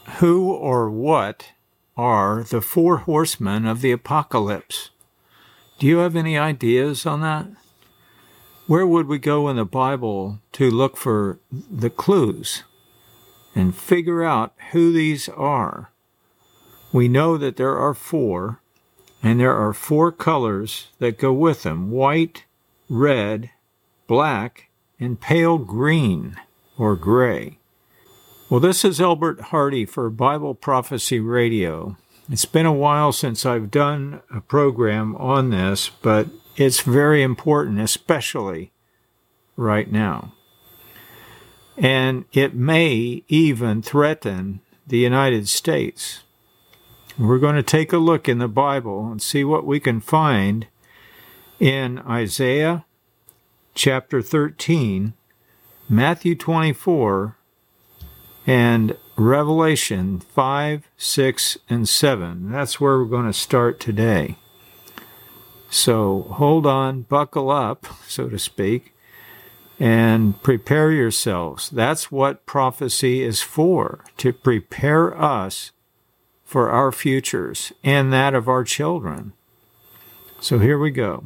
who or what are the four horsemen of the apocalypse? Do you have any ideas on that? Where would we go in the Bible to look for the clues and figure out who these are? We know that there are four, and there are four colors that go with them: white, red, black, and pale green or gray. Well, this is Albert Hardy for Bible Prophecy Radio. It's been a while since I've done a program on this, but it's very important, especially right now. And it may even threaten the United States. We're going to take a look in the Bible and see what we can find in Isaiah chapter 13, Matthew 24, and Revelation 5, 6, and 7. That's where we're going to start today. So hold on, buckle up, so to speak, and prepare yourselves. That's what prophecy is for, to prepare us for our futures and that of our children. So here we go.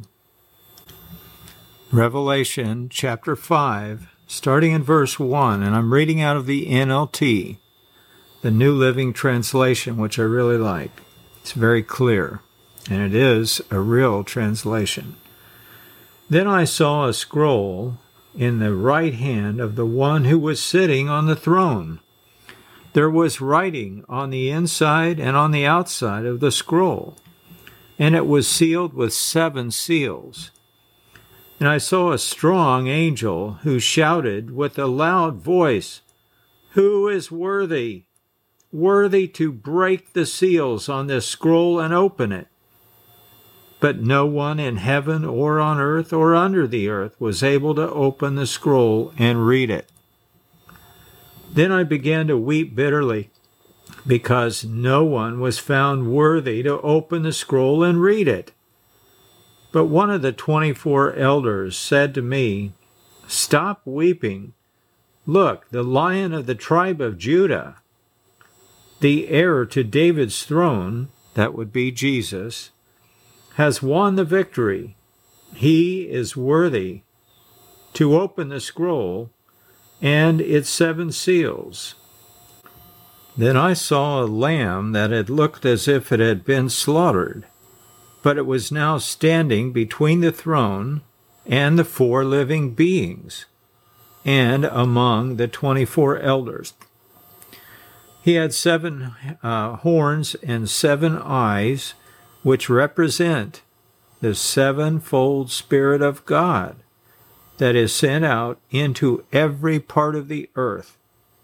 Revelation chapter 5, starting in verse 1, and I'm reading out of the NLT, the New Living Translation, which I really like. It's very clear, and it is a real translation. Then I saw a scroll in the right hand of the one who was sitting on the throne. There was writing on the inside and on the outside of the scroll, and it was sealed with 7 seals. And I saw a strong angel who shouted with a loud voice, "Who is worthy to break the seals on this scroll and open it?" But no one in heaven or on earth or under the earth was able to open the scroll and read it. Then I began to weep bitterly, because no one was found worthy to open the scroll and read it. But one of the 24 elders said to me, "Stop weeping. Look, the Lion of the tribe of Judah, the heir to David's throne," that would be Jesus, "has won the victory. He is worthy to open the scroll and its 7 seals." Then I saw a lamb that had looked as if it had been slaughtered, but it was now standing between the throne and the 4 living beings, and among the 24 elders. He had 7 horns and 7 eyes, which represent the 7-fold Spirit of God that is sent out into every part of the earth.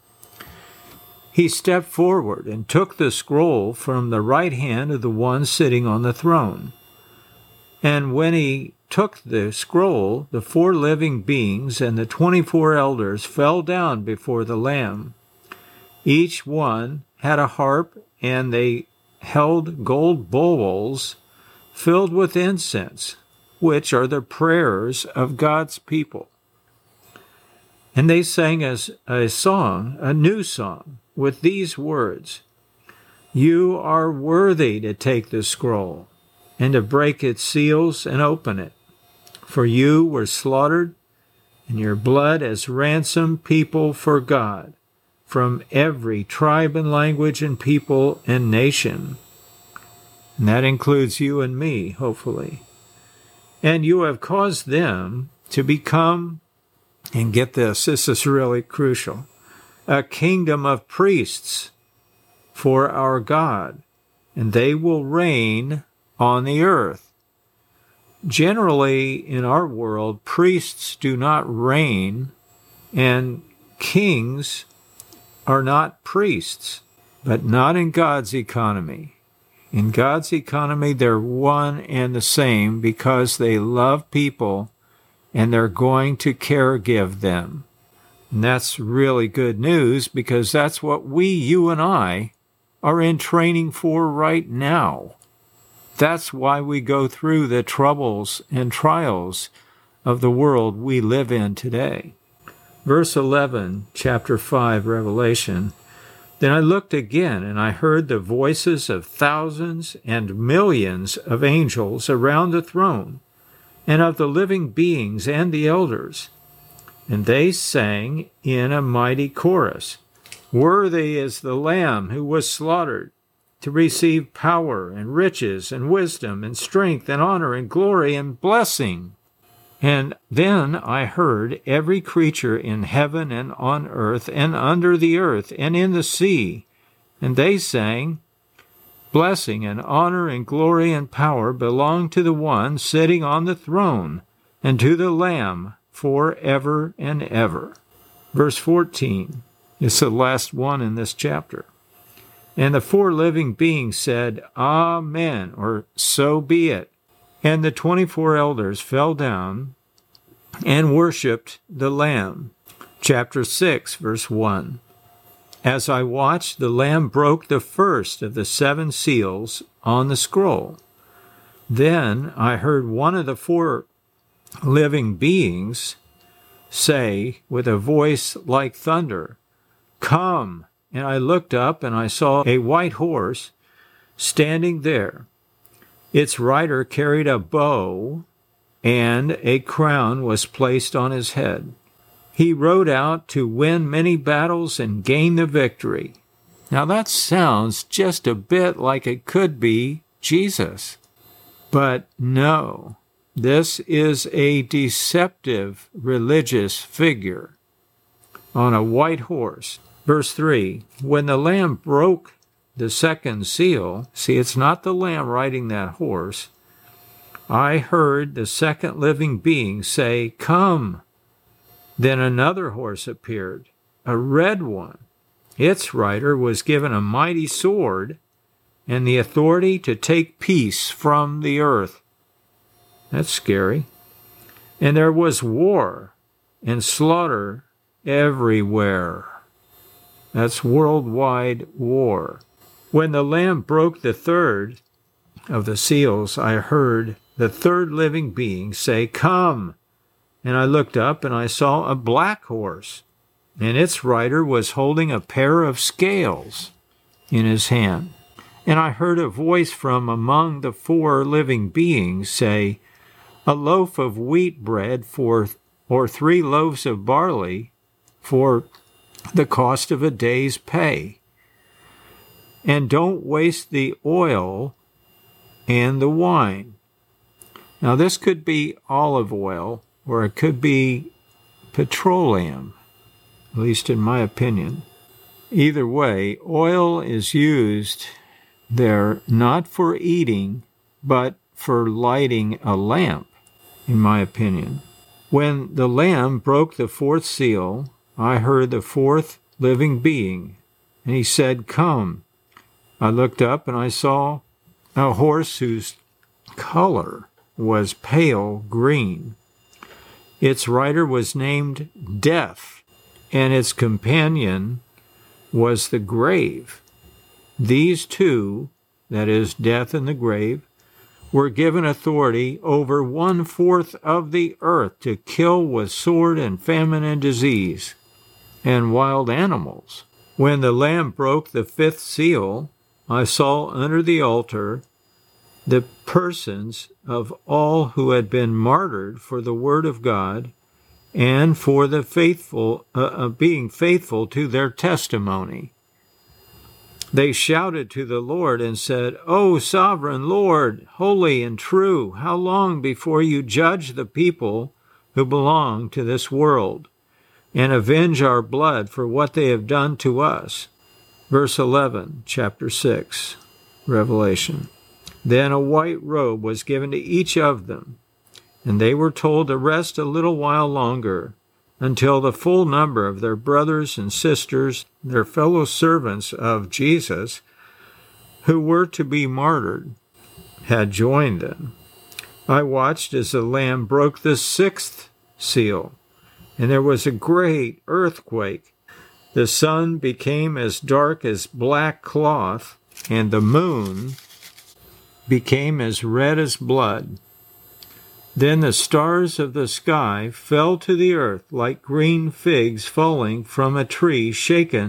He stepped forward and took the scroll from the right hand of the one sitting on the throne. And when he took the scroll, the 4 living beings and the 24 elders fell down before the Lamb. Each one had a harp, and they held gold bowls filled with incense, which are the prayers of God's people. And they sang as a song, a new song, with these words, "You are worthy to take the scroll and to break its seals and open it. For you were slaughtered, and your blood has ransomed people for God from every tribe and language and people and nation." And that includes you and me, hopefully. "And you have caused them to become," and get this is really crucial, "a kingdom of priests for our God, and they will reign on the earth." Generally, in our world, priests do not reign, and kings are not priests, but not in God's economy. In God's economy, they're one and the same because they love people and they're going to give them. And that's really good news because that's what you and I, are in training for right now. That's why we go through the troubles and trials of the world we live in today. Verse 11, chapter 5, Revelation. Then I looked again, and I heard the voices of thousands and millions of angels around the throne, and of the living beings and the elders. And they sang in a mighty chorus, "Worthy is the Lamb who was slaughtered, to receive power and riches and wisdom and strength and honor and glory and blessing." And then I heard every creature in heaven and on earth and under the earth and in the sea, and they sang, "Blessing and honor and glory and power belong to the one sitting on the throne and to the Lamb forever and ever." Verse 14 is the last one in this chapter. And the 4 living beings said, "Amen," or "So be it." And the 24 elders fell down and worshipped the Lamb. Chapter 6, verse 1. As I watched, the Lamb broke the first of the 7 seals on the scroll. Then I heard one of the 4 living beings say with a voice like thunder, "Come!" And I looked up, and I saw a white horse standing there. Its rider carried a bow, and a crown was placed on his head. He rode out to win many battles and gain the victory. Now that sounds just a bit like it could be Jesus. But no, this is a deceptive religious figure on a white horse. Verse 3, when the Lamb broke the second seal, see, it's not the Lamb riding that horse, I heard the second living being say, "Come." Then another horse appeared, a red one. Its rider was given a mighty sword and the authority to take peace from the earth. That's scary. And there was war and slaughter everywhere. That's worldwide war. When the Lamb broke the third of the seals, I heard the third living being say, "Come." And I looked up, and I saw a black horse, and its rider was holding a pair of scales in his hand. And I heard a voice from among the 4 living beings say, "A loaf of wheat bread or 3 loaves of barley for the cost of a day's pay. And don't waste the oil and the wine." Now this could be olive oil, or it could be petroleum, at least in my opinion. Either way, oil is used there not for eating, but for lighting a lamp, in my opinion. When the Lamb broke the 4th seal, I heard the 4th living being, and he said, "Come." I looked up, and I saw a horse whose color was pale green. Its rider was named Death, and its companion was the grave. These 2, that is, death and the grave, were given authority over 1/4 of the earth to kill with sword and famine and disease, and wild animals. When the Lamb broke the 5th seal, I saw under the altar the persons of all who had been martyred for the word of God and for the being faithful to their testimony. They shouted to the Lord and said, "O sovereign Lord, holy and true, how long before you judge the people who belong to this world and avenge our blood for what they have done to us?" Verse 11, chapter 6, Revelation. Then a white robe was given to each of them, and they were told to rest a little while longer, until the full number of their brothers and sisters, their fellow servants of Jesus, who were to be martyred, had joined them. I watched as the Lamb broke the 6th seal, and there was a great earthquake. The sun became as dark as black cloth, and the moon became as red as blood. Then the stars of the sky fell to the earth like green figs falling from a tree shaken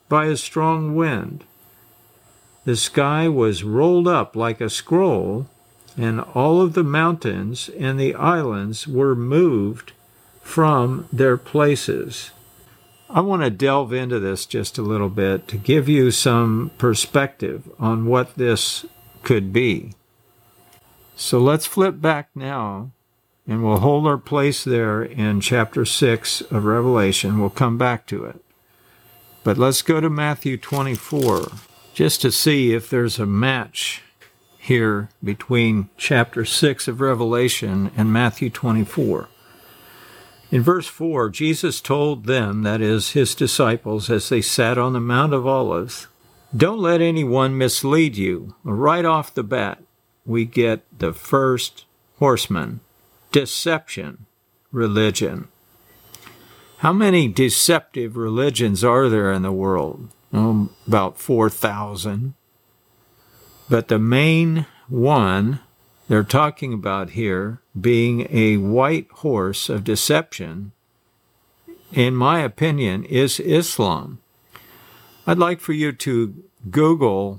by a strong wind. The sky was rolled up like a scroll, and all of the mountains and the islands were moved from their places. I want to delve into this just a little bit to give you some perspective on what this could be. So let's flip back now, and we'll hold our place there in chapter 6 of Revelation. We'll come back to it. But let's go to Matthew 24, just to see if there's a match here between chapter 6 of Revelation and Matthew 24. In verse 4, Jesus told them, that is, his disciples, as they sat on the Mount of Olives, "Don't let anyone mislead you." Right off the bat, we get the first horseman: deception, religion. How many deceptive religions are there in the world? Oh, about 4,000. But the main one they're talking about here, being a white horse of deception, in my opinion, is Islam. I'd like for you to Google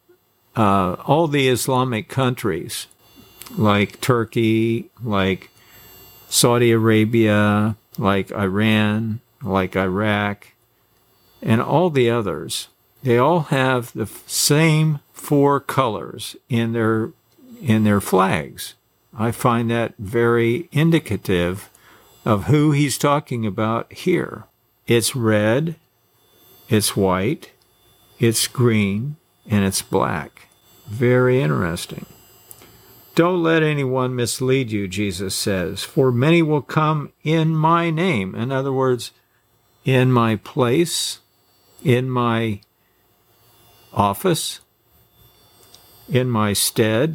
all the Islamic countries, like Turkey, like Saudi Arabia, like Iran, like Iraq, and all the others. They all have the same 4 colors in their flags. I find that very indicative of who he's talking about here. It's red, it's white, it's green, and it's black. Very interesting. "Don't let anyone mislead you," Jesus says, "for many will come in my name." In other words, in my place, in my office, in my stead,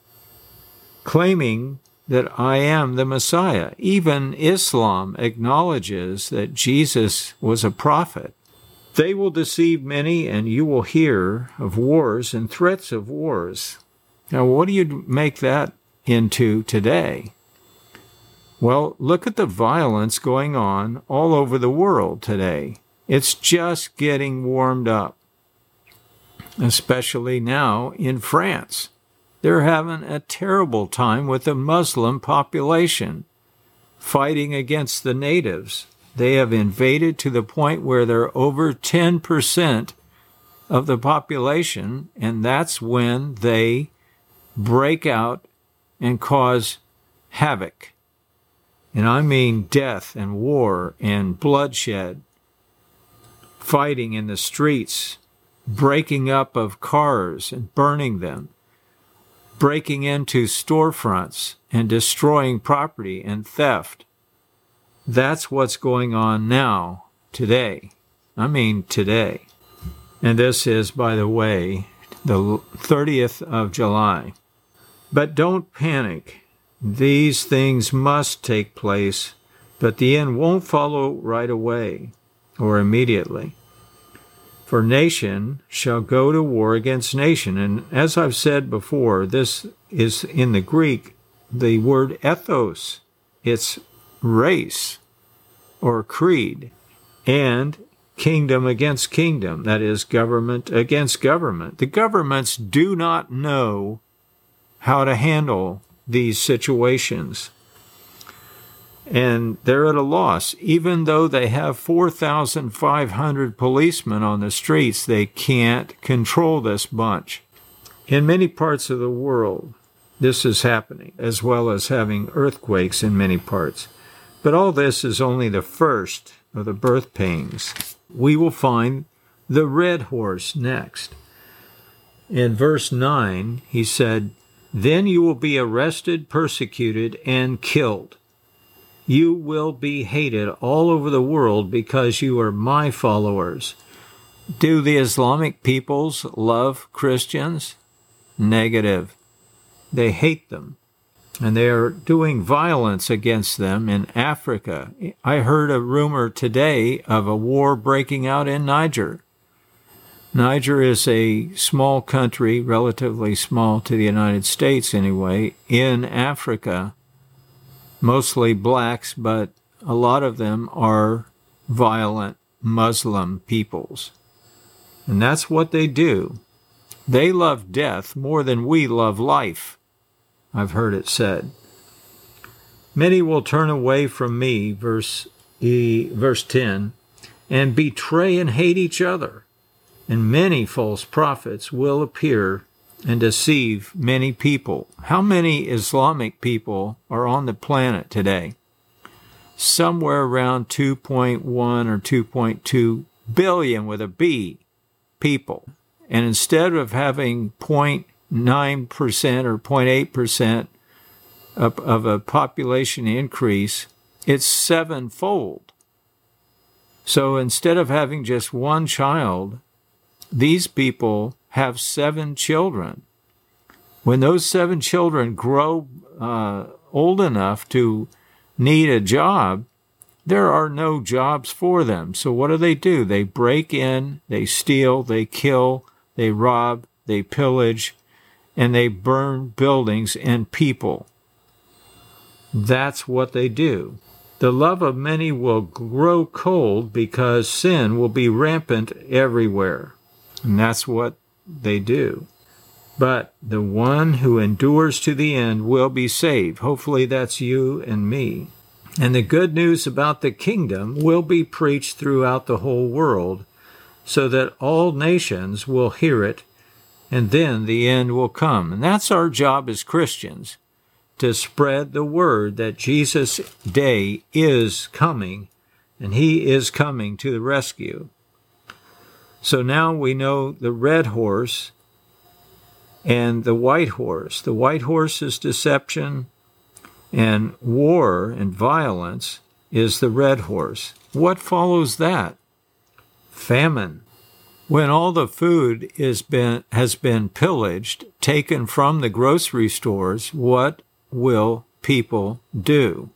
claiming that I am the Messiah. Even Islam acknowledges that Jesus was a prophet. "They will deceive many, and you will hear of wars and threats of wars." Now, what do you make that into today? Well, look at the violence going on all over the world today. It's just getting warmed up, especially now in France. They're having a terrible time with the Muslim population, fighting against the natives. They have invaded to the point where they're over 10% of the population, and that's when they break out and cause havoc. And I mean death and war and bloodshed, fighting in the streets, breaking up of cars and burning them, breaking into storefronts and destroying property and theft. That's what's going on now, today. I mean today. And this is, by the way, the 30th of July. But don't panic. These things must take place, but the end won't follow right away or immediately. For nation shall go to war against nation. And as I've said before, this is in the Greek, the word ethos. It's race or creed. And kingdom against kingdom, that is, government against government. The governments do not know how to handle these situations. And they're at a loss. Even though they have 4,500 policemen on the streets, they can't control this bunch. In many parts of the world, this is happening, as well as having earthquakes in many parts. But all this is only the first of the birth pains. We will find the red horse next. In verse 9, he said, "Then you will be arrested, persecuted, and killed. You will be hated all over the world because you are my followers." Do the Islamic peoples love Christians? Negative. They hate them. And they are doing violence against them in Africa. I heard a rumor today of a war breaking out in Niger. Niger is a small country, relatively small to the United States anyway, in Africa. Mostly blacks, but a lot of them are violent Muslim peoples. And that's what they do. They love death more than we love life, I've heard it said. Many will turn away from me, verse 10, and betray and hate each other. And many false prophets will appear and deceive many people. How many Islamic people are on the planet today? Somewhere around 2.1 or 2.2 billion with a B people. And instead of having 0.9% or 0.8% of a population increase, it's sevenfold. So instead of having just one child, these people have 7 children. When those 7 children grow old enough to need a job, there are no jobs for them. So what do? They break in, they steal, they kill, they rob, they pillage, and they burn buildings and people. That's what they do. The love of many will grow cold because sin will be rampant everywhere. And that's what they do. But the one who endures to the end will be saved. Hopefully that's you and me. And the good news about the kingdom will be preached throughout the whole world so that all nations will hear it, and then the end will come. And that's our job as Christians, to spread the word that Jesus' day is coming, and he is coming to the rescue. So now we know the red horse and the white horse. The white horse is deception, and war and violence is the red horse. What follows that? Famine. When all the food has been pillaged, taken from the grocery stores, what will people do?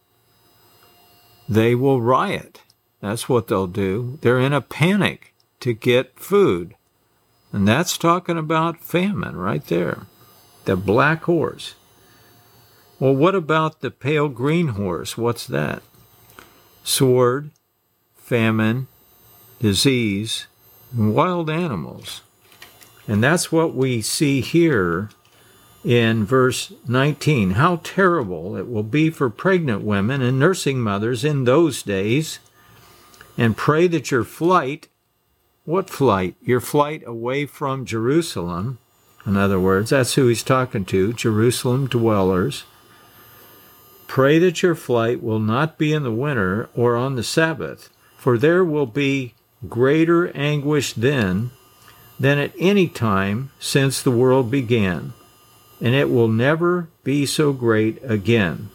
They will riot. That's what they'll do. They're in a panic to get food. And that's talking about famine right there. The black horse. Well, what about the pale green horse? What's that? Sword, famine, disease, and wild animals. And that's what we see here in verse 19. How terrible it will be for pregnant women and nursing mothers in those days. And pray that your flight, what flight? Your flight away from Jerusalem. In other words, that's who he's talking to, Jerusalem dwellers. Pray that your flight will not be in the winter or on the Sabbath, for there will be greater anguish then than at any time since the world began, and it will never be so great again.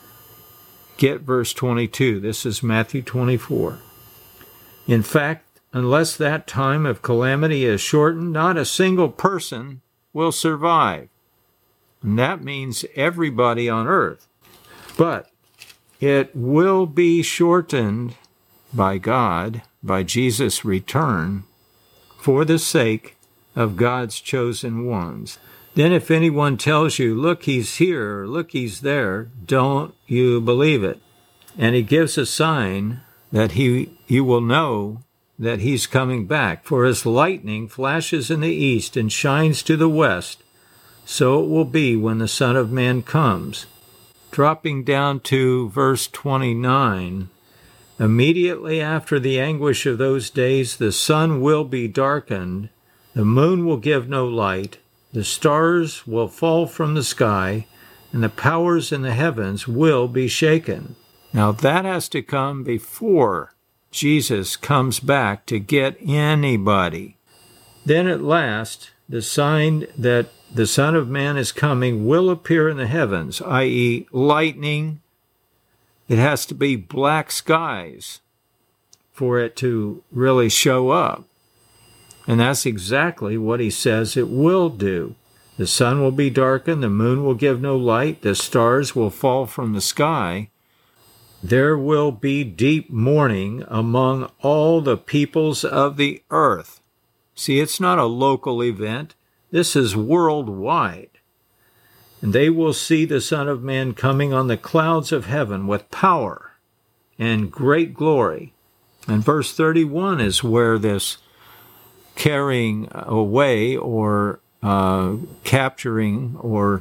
Get verse 22. This is Matthew 24. In fact, unless that time of calamity is shortened, not a single person will survive. And that means everybody on earth. But it will be shortened by God, by Jesus' return, for the sake of God's chosen ones. Then if anyone tells you, look, he's here, or look, he's there, don't you believe it. And he gives a sign that you will know that he's coming back. For as lightning flashes in the east and shines to the west, so it will be when the Son of Man comes. Dropping down to verse 29, immediately after the anguish of those days, the sun will be darkened, the moon will give no light, the stars will fall from the sky, and the powers in the heavens will be shaken. Now that has to come before Jesus comes back to get anybody. Then at last, the sign that the Son of Man is coming will appear in the heavens, i.e., lightning. It has to be black skies for it to really show up. And that's exactly what he says it will do. The sun will be darkened, the moon will give no light, the stars will fall from the sky. There will be deep mourning among all the peoples of the earth. See, it's not a local event. This is worldwide. And they will see the Son of Man coming on the clouds of heaven with power and great glory. And verse 31 is where this carrying away or capturing or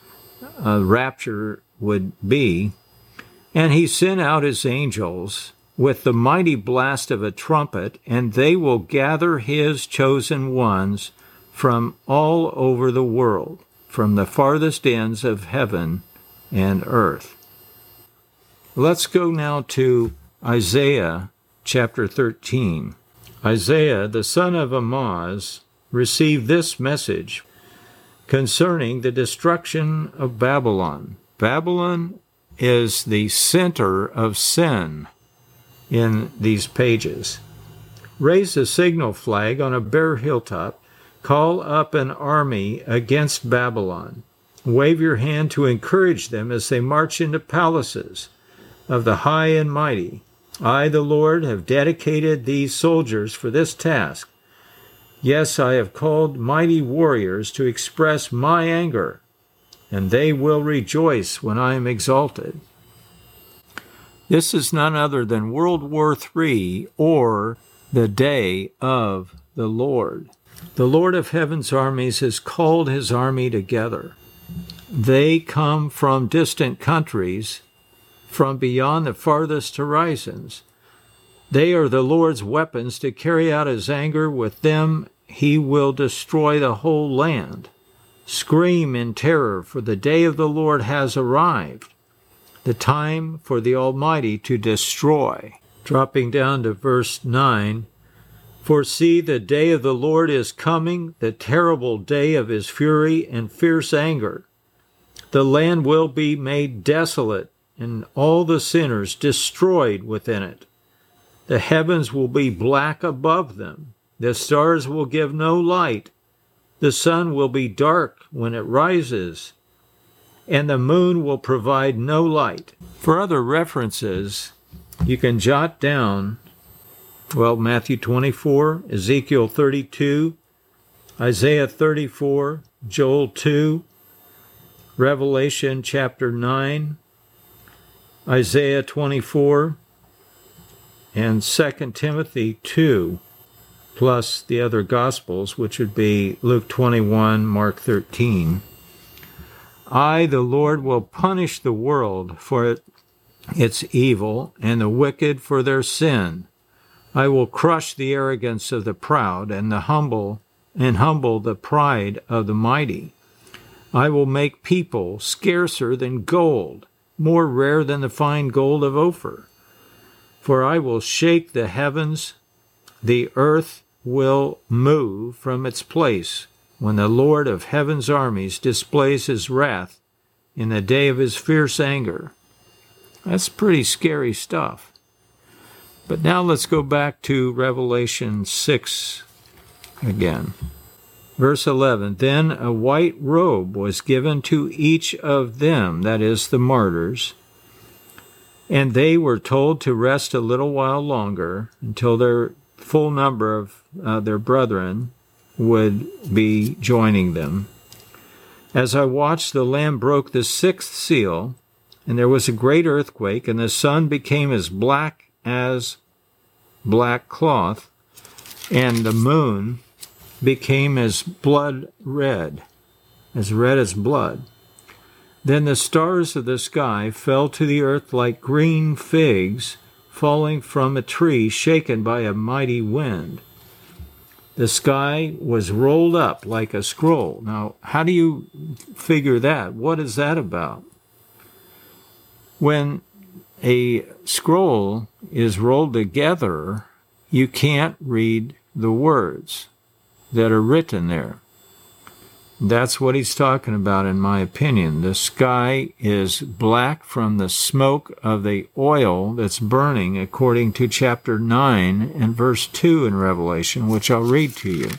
rapture would be. And he sent out his angels with the mighty blast of a trumpet, and they will gather his chosen ones from all over the world, from the farthest ends of heaven and earth. Let's go now to Isaiah chapter 13. Isaiah, the son of Amoz, received this message concerning the destruction of Babylon. Babylon is the center of sin in these pages. Raise a signal flag on a bare hilltop. Call up an army against Babylon. Wave your hand to encourage them as they march into palaces of the high and mighty. I, the Lord, have dedicated these soldiers for this task. Yes, I have called mighty warriors to express my anger, and they will rejoice when I am exalted. This is none other than World War III, or the day of the Lord. The Lord of heaven's armies has called his army together. They come from distant countries, from beyond the farthest horizons. They are the Lord's weapons to carry out his anger. With them he will destroy the whole land. Scream in terror, for the day of the Lord has arrived, the time for the Almighty to destroy. Dropping down to verse 9, for see, the day of the Lord is coming, the terrible day of his fury and fierce anger. The land will be made desolate, and all the sinners destroyed within it. The heavens will be black above them. The stars will give no light. The sun will be dark when it rises, and the moon will provide no light. For other references, you can jot down, Matthew 24, Ezekiel 32, Isaiah 34, Joel 2, Revelation chapter 9, Isaiah 24, and 2 Timothy 2, plus the other Gospels, which would be Luke 21, Mark 13. I, the Lord, will punish the world for its evil and the wicked for their sin. I will crush the arrogance of the proud and humble the pride of the mighty. I will make people scarcer than gold, more rare than the fine gold of Ophir. For I will shake the heavens, the earth will move from its place when the Lord of heaven's armies displays his wrath in the day of his fierce anger. That's pretty scary stuff. But now let's go back to Revelation 6 again. Verse 11, then a white robe was given to each of them, that is, the martyrs, and they were told to rest a little while longer until their full number of their brethren would be joining them. As I watched, the Lamb broke the sixth seal, and there was a great earthquake, and the sun became as black cloth, and the moon became as red as blood. Then the stars of the sky fell to the earth like green figs falling from a tree shaken by a mighty wind. The sky was rolled up like a scroll. Now, how do you figure that? What is that about? When a scroll is rolled together, you can't read the words that are written there. That's what he's talking about, in my opinion. The sky is black from the smoke of the oil that's burning, according to chapter 9 and verse 2 in Revelation, which I'll read to you.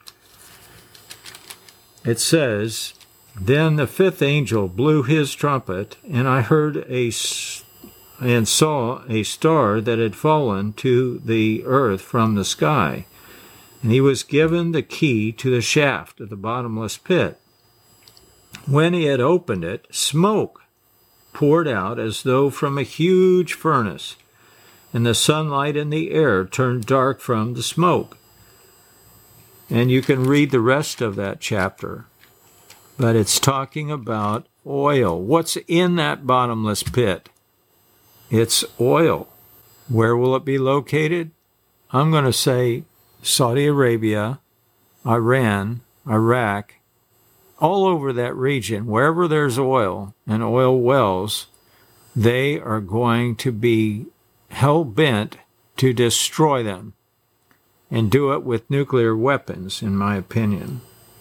It says, then the fifth angel blew his trumpet, and I heard and saw a star that had fallen to the earth from the sky. And he was given the key to the shaft of the bottomless pit. When he had opened it, smoke poured out as though from a huge furnace, and the sunlight in the air turned dark from the smoke. And you can read the rest of that chapter. But it's talking about oil. What's in that bottomless pit? It's oil. Where will it be located? I'm going to say Saudi Arabia, Iran, Iraq, all over that region, wherever there's oil and oil wells, they are going to be hell-bent to destroy them and do it with nuclear weapons, in my opinion.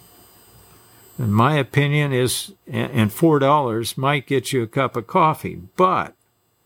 And my opinion is, and $4 might get you a cup of coffee, but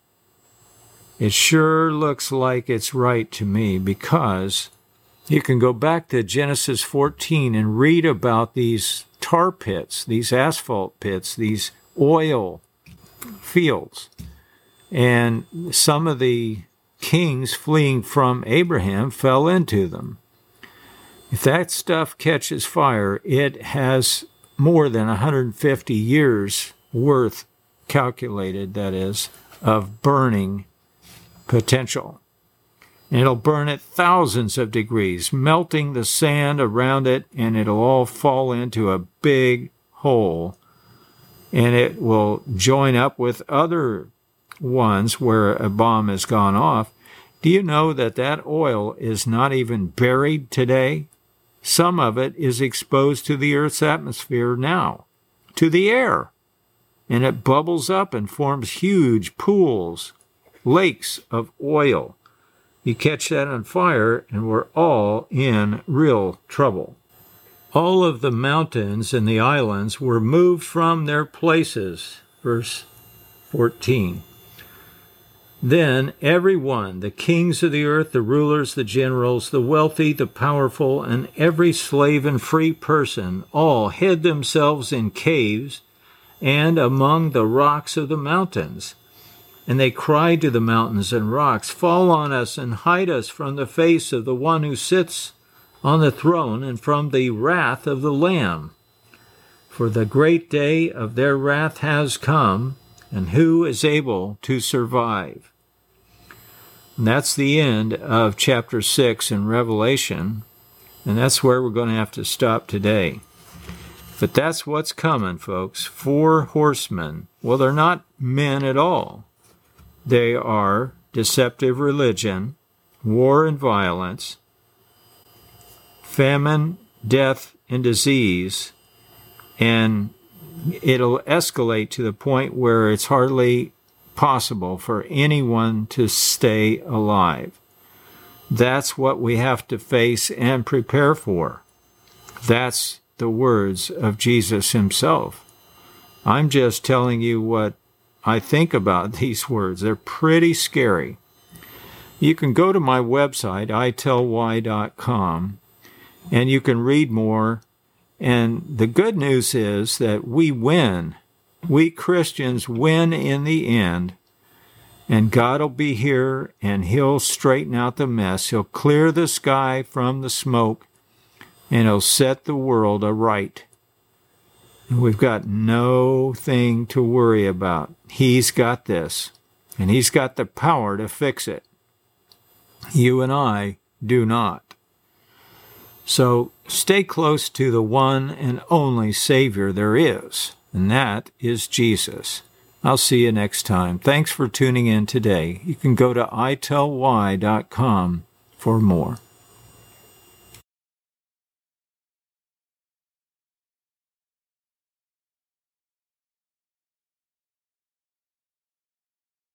it sure looks like it's right to me, because you can go back to Genesis 14 and read about these tar pits, these asphalt pits, these oil fields. And some of the kings fleeing from Abraham fell into them. If that stuff catches fire, it has more than 150 years worth, calculated that is, of burning potential. And it'll burn at thousands of degrees, melting the sand around it, and it'll all fall into a big hole. And it will join up with other ones where a bomb has gone off. Do you know that that oil is not even buried today? Some of it is exposed to the Earth's atmosphere now, to the air. And it bubbles up and forms huge pools, lakes of oil. You catch that on fire, and we're all in real trouble. All of the mountains and the islands were moved from their places. Verse 14. Then everyone, the kings of the earth, the rulers, the generals, the wealthy, the powerful, and every slave and free person, all hid themselves in caves and among the rocks of the mountains. And they cried to the mountains and rocks, "Fall on us and hide us from the face of the one who sits on the throne and from the wrath of the Lamb. For the great day of their wrath has come, and who is able to survive?" And that's the end of chapter 6 in Revelation, and that's where we're going to have to stop today. But that's what's coming, folks. 4 horsemen. Well, they're not men at all. They are deceptive religion, war and violence, famine, death, and disease, and it'll escalate to the point where it's hardly possible for anyone to stay alive. That's what we have to face and prepare for. That's the words of Jesus himself. I'm just telling you what I think about these words. They're pretty scary. You can go to my website, itellwhy.com, and you can read more. And the good news is that we win. We Christians win in the end. And God will be here, and he'll straighten out the mess. He'll clear the sky from the smoke, and he'll set the world aright. And we've got no thing to worry about. He's got this, and he's got the power to fix it. You and I do not. So stay close to the one and only Savior there is, and that is Jesus. I'll see you next time. Thanks for tuning in today. You can go to itellwhy.com for more.